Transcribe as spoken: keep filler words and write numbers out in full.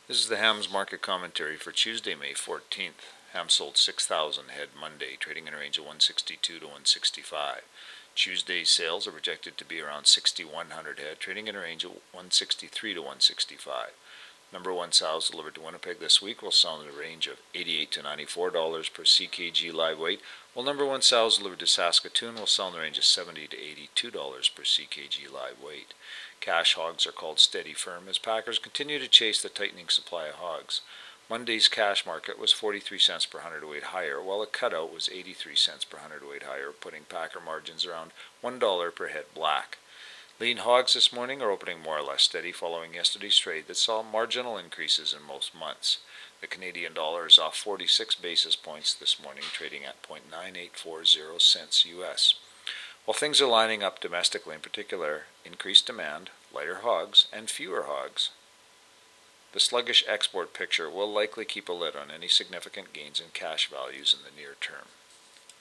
This is the hams market commentary for Tuesday, May fourteenth. Ham sold six thousand head Monday, trading in a range of one sixty-two to one sixty-five. Tuesday's sales are projected to be around sixty-one hundred head, trading in a range of one sixty-three to one sixty-five. Number one sows delivered to Winnipeg this week will sell in the range of eighty-eight to ninety-four dollars per C K G live weight, while number one sows delivered to Saskatoon will sell in the range of seventy to eighty-two dollars per C K G live weight. Cash hogs are called steady firm as packers continue to chase the tightening supply of hogs. Monday's cash market was forty-three cents per hundredweight higher, while a cutout was eighty-three cents per hundredweight higher, putting packer margins around one dollar per head black. Lean hogs this morning are opening more or less steady following yesterday's trade that saw marginal increases in most months. The Canadian dollar is off forty-six basis points this morning, trading at zero point nine eight four zero cents U S. While things are lining up domestically, in particular, increased demand, lighter hogs, and fewer hogs, the sluggish export picture will likely keep a lid on any significant gains in cash values in the near term.